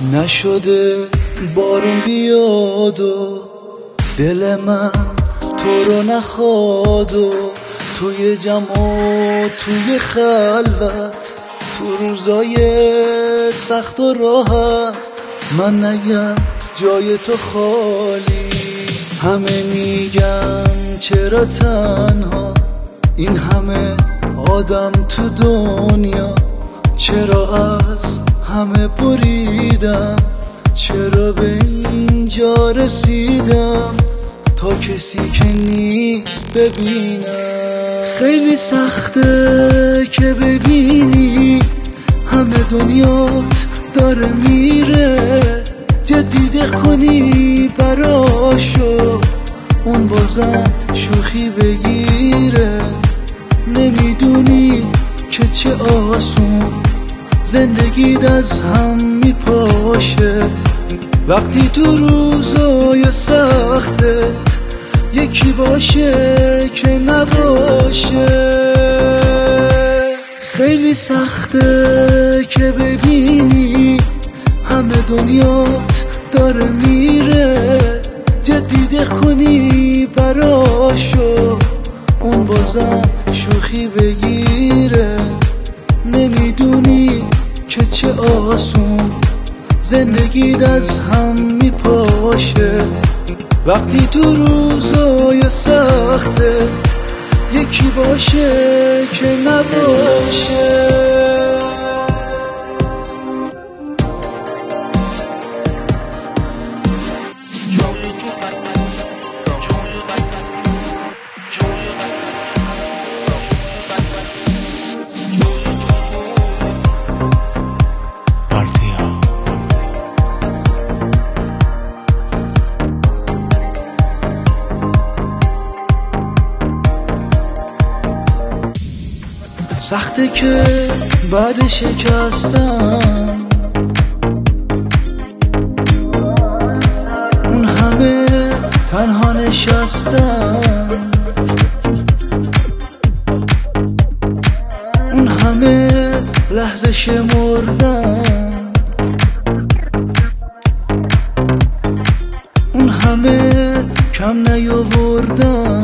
نشده بارون بیاد و دل من تو رو نخواد و توی جمع و توی خلوت تو روزای سخت و راحت من نگم جای تو خالی. همه میگن چرا تنها این همه آدم تو دنیا، چرا از همه بریدم، چرا به اینجا رسیدم تا کسی که نیست ببینم. خیلی سخته که ببینی همه دنیات داره میره، جدیده کنی براشو اون بازم شوخی بگیره. نمیدونی که چه آسون زندگیت از هم میپاشه وقتی تو روزای سختت یکی باشه که نباشه. خیلی سخته که ببینی همه دنیات داره میره، جدیده کنی براشو اون بازم شوخی بگیره. نمیدونی که چه آسون زندگیت از هم میپاشه وقتی تو روزای سختت یکی باشه که نباشه. سخته که بعد شکستم اون همه تنها نشستم، اون همه لحظه شمردم، اون همه کم نیاوردم.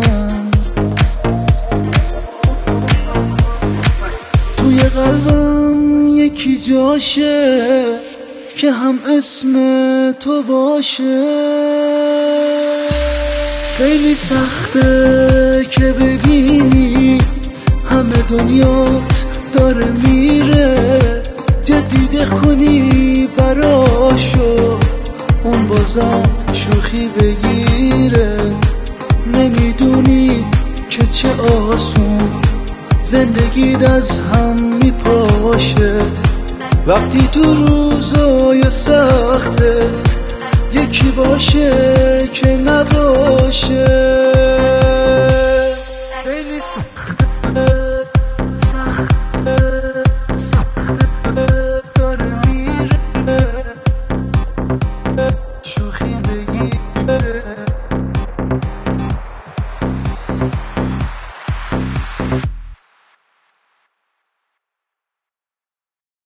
توی قلبم یکی جاشه که هم اسم تو باشه. خیلی سخته که ببینی همه دنیات داره میره، جدیده کنی براشو اون بازم شوخی بگیره. نمیدونی که چه آسون زندگیت از هم میپاشه وقتی تو روزای سختت یکی باشه که نباشه.